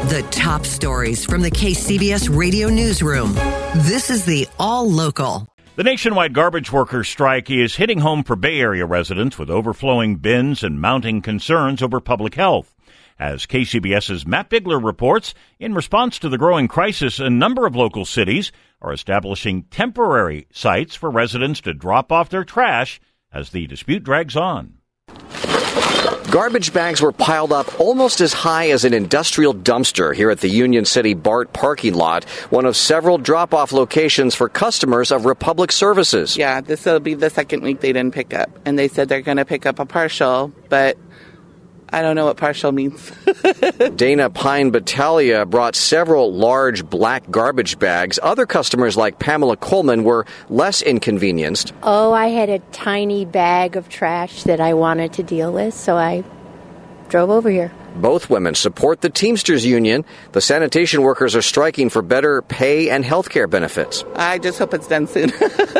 The top stories from the KCBS Radio Newsroom. This is the All Local. The nationwide garbage workers' strike is hitting home for Bay Area residents with overflowing bins and mounting concerns over public health. As KCBS's Matt Bigler reports, in response to the growing crisis, a number of local cities are establishing temporary sites for residents to drop off their trash as the dispute drags on. Garbage bags were piled up almost as high as an industrial dumpster here at the Union City BART parking lot, one of several drop-off locations for customers of Republic Services. Yeah, this will be the second week they didn't pick up, and they said they're going to pick up a partial, but I don't know what partial means. Dana Pine Battaglia brought several large black garbage bags. Other customers like Pamela Coleman were less inconvenienced. Oh, I had a tiny bag of trash that I wanted to deal with, so I drove over here. Both women support the Teamsters Union. The sanitation workers are striking for better pay and health care benefits. I just hope it's done soon.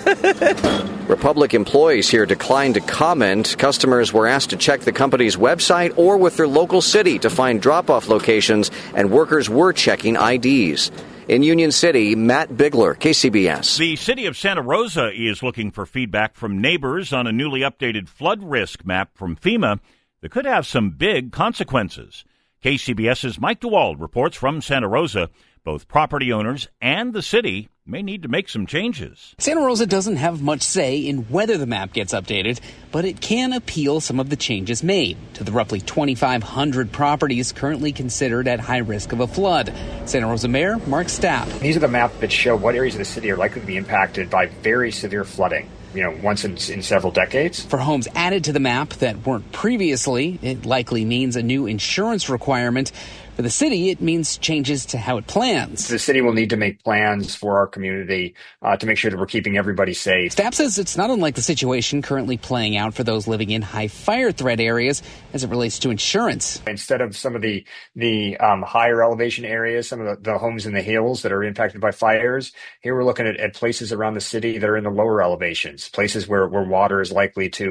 Republic employees here declined to comment. Customers were asked to check the company's website or with their local city to find drop-off locations, and workers were checking IDs. In Union City, Matt Bigler, KCBS. The city of Santa Rosa is looking for feedback from neighbors on a newly updated flood risk map from FEMA that could have some big consequences. KCBS's Mike DeWald reports from Santa Rosa. Both property owners and the city may need to make some changes. Santa Rosa doesn't have much say in whether the map gets updated, but it can appeal some of the changes made to the roughly 2,500 properties currently considered at high risk of a flood. Santa Rosa Mayor Mark Stapp. These are the maps that show what areas of the city are likely to be impacted by very severe flooding. Once in several decades. For homes added to the map that weren't previously, it likely means a new insurance requirement. For the city, it means changes to how it plans. The city will need to make plans for our community to make sure that we're keeping everybody safe. Stapp says it's not unlike the situation currently playing out for those living in high fire threat areas as it relates to insurance. Instead of some of the higher elevation areas, some of the homes in the hills that are impacted by fires, here we're looking at places around the city that are in the lower elevations, places where water is likely to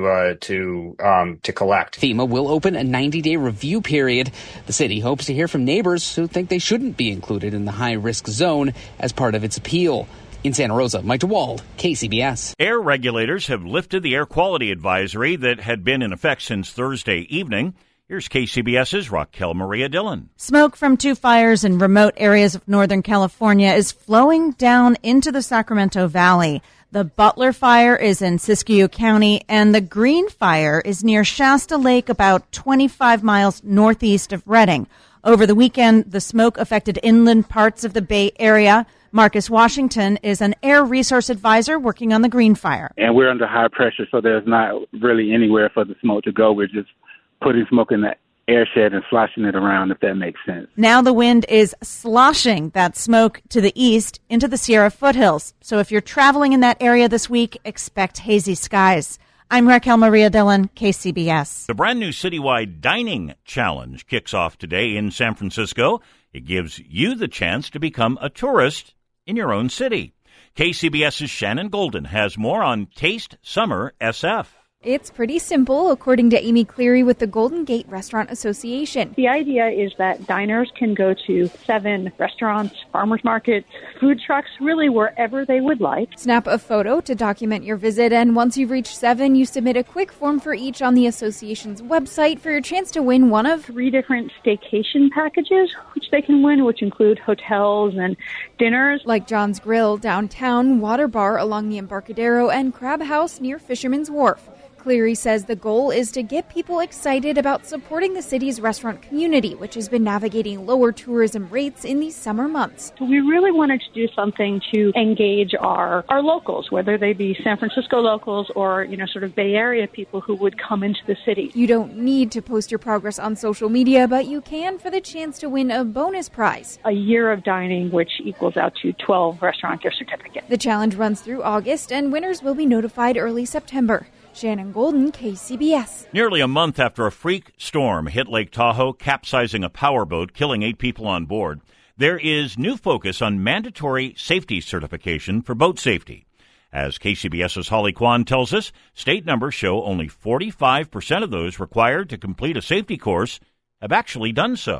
collect. FEMA will open a 90-day review period. The city hopes to hear from neighbors who think they shouldn't be included in the high-risk zone as part of its appeal. In Santa Rosa, Mike DeWald, KCBS. Air regulators have lifted the air quality advisory that had been in effect since Thursday evening. Here's KCBS's Raquel Maria Dillon. Smoke from two fires in remote areas of Northern California is flowing down into the Sacramento Valley. The Butler Fire is in Siskiyou County, and the Green Fire is near Shasta Lake, about 25 miles northeast of Redding. Over the weekend, the smoke affected inland parts of the Bay Area. Marcus Washington is an air resource advisor working on the Green Fire. And we're under high pressure, so there's not really anywhere for the smoke to go. We're just putting smoke in the air shed and sloshing it around, if that makes sense. Now the wind is sloshing that smoke to the east into the Sierra foothills. So if you're traveling in that area this week, expect hazy skies. I'm Raquel Maria Dillon, KCBS. The brand new citywide dining challenge kicks off today in San Francisco. It gives you the chance to become a tourist in your own city. KCBS's Shannon Golden has more on Taste Summer SF. It's pretty simple, according to Amy Cleary with the Golden Gate Restaurant Association. The idea is that diners can go to 7 restaurants, farmers markets, food trucks, really wherever they would like. Snap a photo to document your visit, and once you've reached 7, you submit a quick form for each on the association's website for your chance to win one of 3 different staycation packages, which they can win, which include hotels and dinners. Like John's Grill downtown, Water Bar along the Embarcadero, and Crab House near Fisherman's Wharf. Cleary says the goal is to get people excited about supporting the city's restaurant community, which has been navigating lower tourism rates in these summer months. We really wanted to do something to engage our locals, whether they be San Francisco locals or, sort of Bay Area people who would come into the city. You don't need to post your progress on social media, but you can for the chance to win a bonus prize. A year of dining, which equals out to 12 restaurant gift certificates. The challenge runs through August, and winners will be notified early September. Shannon Golden, KCBS. Nearly a month after a freak storm hit Lake Tahoe, capsizing a powerboat, killing 8 people on board, there is new focus on mandatory safety certification for boat safety. As KCBS's Holly Kwan tells us, state numbers show only 45% of those required to complete a safety course have actually done so.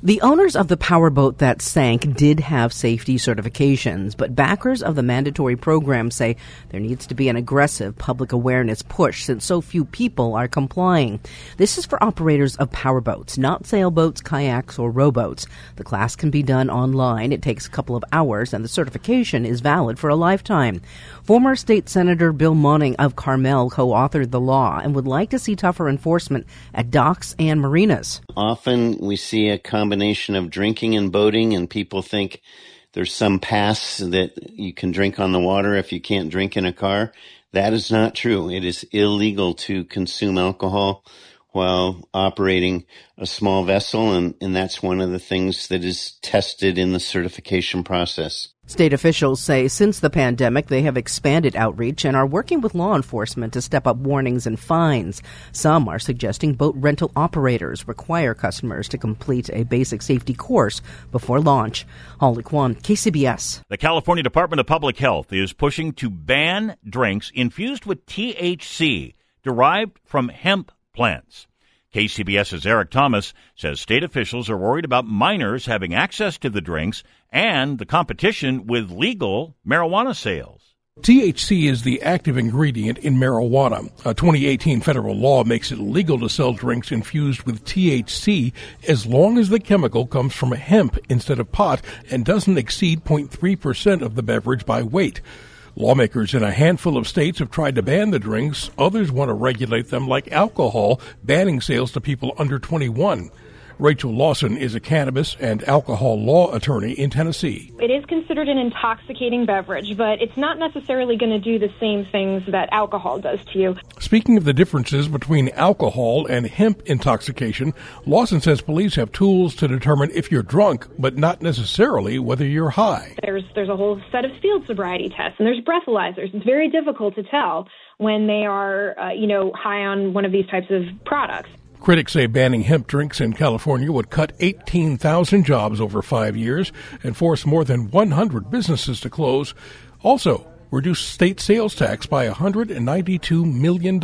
The owners of the powerboat that sank did have safety certifications, but backers of the mandatory program say there needs to be an aggressive public awareness push since so few people are complying. This is for operators of powerboats, not sailboats, kayaks, or rowboats. The class can be done online. It takes a couple of hours, and the certification is valid for a lifetime. Former State Senator Bill Monning of Carmel co-authored the law and would like to see tougher enforcement at docks and marinas. Often we see a combination of drinking and boating, and people think there's some pass that you can drink on the water if you can't drink in a car. That is not true. It is illegal to consume alcohol while operating a small vessel, and that's one of the things that is tested in the certification process. State officials say since the pandemic, they have expanded outreach and are working with law enforcement to step up warnings and fines. Some are suggesting boat rental operators require customers to complete a basic safety course before launch. Holly Kwan, KCBS. The California Department of Public Health is pushing to ban drinks infused with THC derived from hemp plants. KCBS's Eric Thomas says state officials are worried about minors having access to the drinks and the competition with legal marijuana sales. THC is the active ingredient in marijuana. A 2018 federal law makes it illegal to sell drinks infused with THC as long as the chemical comes from hemp instead of pot and doesn't exceed 0.3% of the beverage by weight. Lawmakers in a handful of states have tried to ban the drinks. Others want to regulate them like alcohol, banning sales to people under 21. Rachel Lawson is a cannabis and alcohol law attorney in Tennessee. It is considered an intoxicating beverage, but it's not necessarily going to do the same things that alcohol does to you. Speaking of the differences between alcohol and hemp intoxication, Lawson says police have tools to determine if you're drunk, but not necessarily whether you're high. There's a whole set of field sobriety tests, and there's breathalyzers. It's very difficult to tell when they are, high on one of these types of products. Critics say banning hemp drinks in California would cut 18,000 jobs over 5 years and force more than 100 businesses to close. Also, reduce state sales tax by $192 million.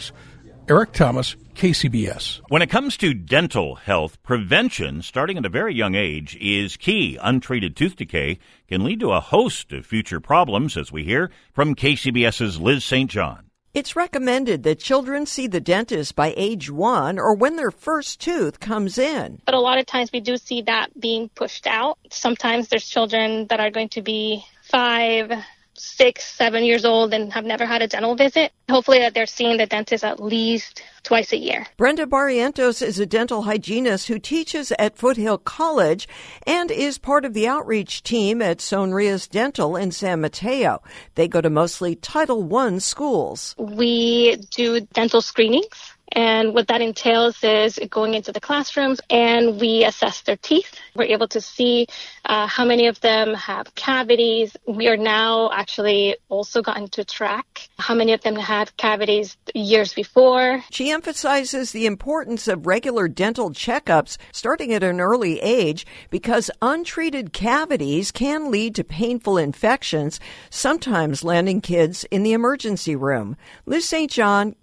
Eric Thomas, KCBS. When it comes to dental health, prevention, starting at a very young age, is key. Untreated tooth decay can lead to a host of future problems, as we hear from KCBS's Liz St. John. It's recommended that children see the dentist by age 1 or when their first tooth comes in. But a lot of times we do see that being pushed out. Sometimes there's children that are going to be 5, 6, 7 years old and have never had a dental visit. Hopefully that they're seeing the dentist at least twice a year. Brenda Barrientos is a dental hygienist who teaches at Foothill College and is part of the outreach team at Sonrias Dental in San Mateo. They go to mostly Title I schools. We do dental screenings. And what that entails is going into the classrooms and we assess their teeth. We're able to see how many of them have cavities. We are now actually also gotten to track how many of them had cavities years before. She emphasizes the importance of regular dental checkups starting at an early age because untreated cavities can lead to painful infections, sometimes landing kids in the emergency room. Liz St. John,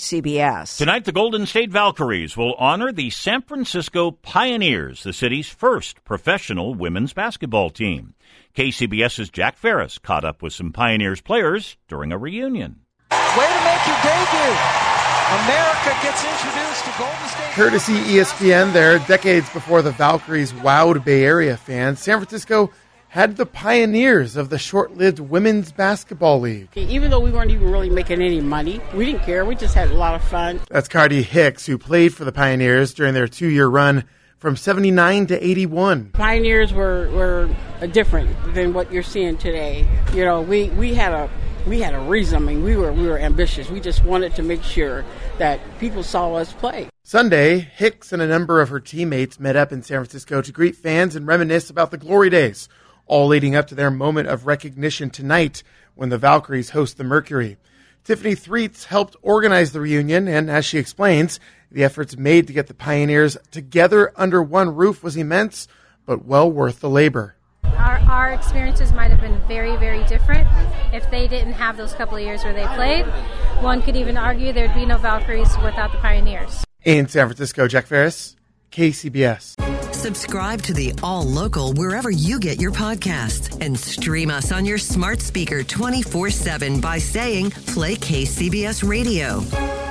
KCBS. Tonight, the Golden State Valkyries will honor the San Francisco Pioneers, the city's first professional women's basketball team. KCBS's Jack Ferris caught up with some Pioneers players during a reunion. Way to make your debut. America gets introduced to Golden State. Courtesy ESPN there, decades before the Valkyries wowed Bay Area fans, San Francisco had the pioneers of the short-lived Women's Basketball League. Even though we weren't even really making any money, we didn't care. We just had a lot of fun. That's Cardi Hicks, who played for the Pioneers during their 2-year run from 79 to 81. Pioneers were different than what you're seeing today. You know, we had a reason. I mean, we were ambitious. We just wanted to make sure that people saw us play. Sunday, Hicks and a number of her teammates met up in San Francisco to greet fans and reminisce about the glory days, all leading up to their moment of recognition tonight when the Valkyries host the Mercury. Tiffany Threets helped organize the reunion, and as she explains, the efforts made to get the Pioneers together under one roof was immense, but well worth the labor. Our experiences might have been very, very different if they didn't have those couple of years where they played. One could even argue there'd be no Valkyries without the Pioneers. In San Francisco, Jack Ferris, KCBS. Subscribe to the All Local wherever you get your podcasts and stream us on your smart speaker 24/7 by saying, play KCBS Radio.